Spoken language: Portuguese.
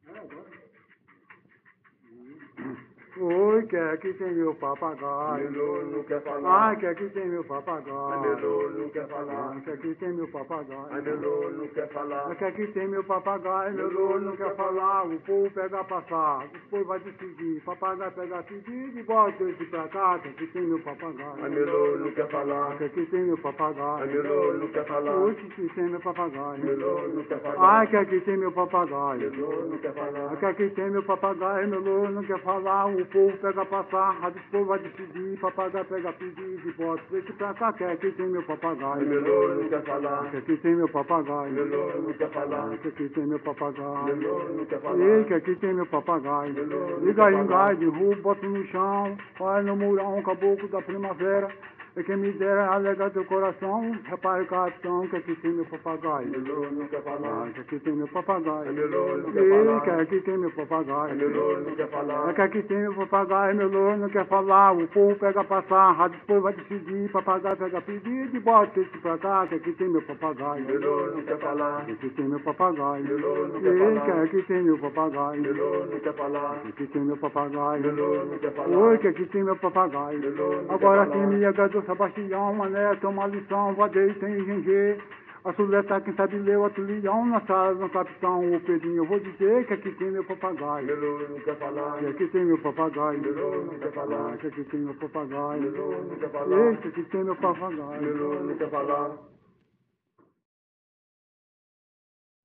Oi, que aqui tem meu papagaio. Melô não quer falar. Ai, que aqui tem meu papagaio. Melô não quer falar. Ai, que aqui tem meu papagaio. Melô não quer falar. Ai, que aqui tem meu papagaio. Melô não quer falar. O povo pega passar. O povo vai decidir. Papagaio pega pedido e bota esse pra cá. Que aqui tem meu papagaio. Melô não quer falar. Que aqui tem meu papagaio. Melô não quer falar. Hoje que tem meu papagaio. Melô não quer falar. Ai, que aqui tem meu papagaio. Melô não quer falar. Ai, que aqui tem meu papagaio. Melô não quer falar. O povo pega passar. O povo vai decidir. Papagaio pega pedido e bota esse pra cá. Que aqui tem meu papagaio. Melô não quer falar. Que aqui tem meu papagaio. Melô não quer falar. Que aqui tem meu papagaio. Melô não quer falar. Ei, que aqui tem meu papagaio. Liga em gás, derruba, bota no chão. Vai no murão, caboclo da primavera. É quem me dera alegar teu coração. Repare, capitão, que aqui tem meu papagaio. Melô não quer falar. Que aqui tem meu papagaio. Melô não quer Ei, falar. que aqui tem meu papagaio. Melô não quer falar. É que aqui tem meu papagaio, meu louro não quer falar. O povo pega passar, a rádio depois vai decidir. Papagaio pega pedido e bota esse pra cá. Que aqui tem meu papagaio. Melô não quer falar. Que aqui tem meu papagaio. Melô não quer Ei, falar. que aqui tem meu papagaio. Melô não quer falar. Que aqui tem meu papagaio. Melô não quer falar. Oi, que aqui tem meu papagaio. Melô não Agora quer quem falar. me agradou, Sebastião, mané, toma lição, vadeio tem gengê. A suleta, quem sabe leu, a tulhão, na sala do capitão, o Pedrinho, eu vou dizer que aqui tem meu papagaio. Melô não quer falar. Que aqui tem meu papagaio. Melô não quer falar. Que aqui tem meu papagaio. Melô não quer falar. Ei, que aqui tem meu papagaio. Melô não quer falar.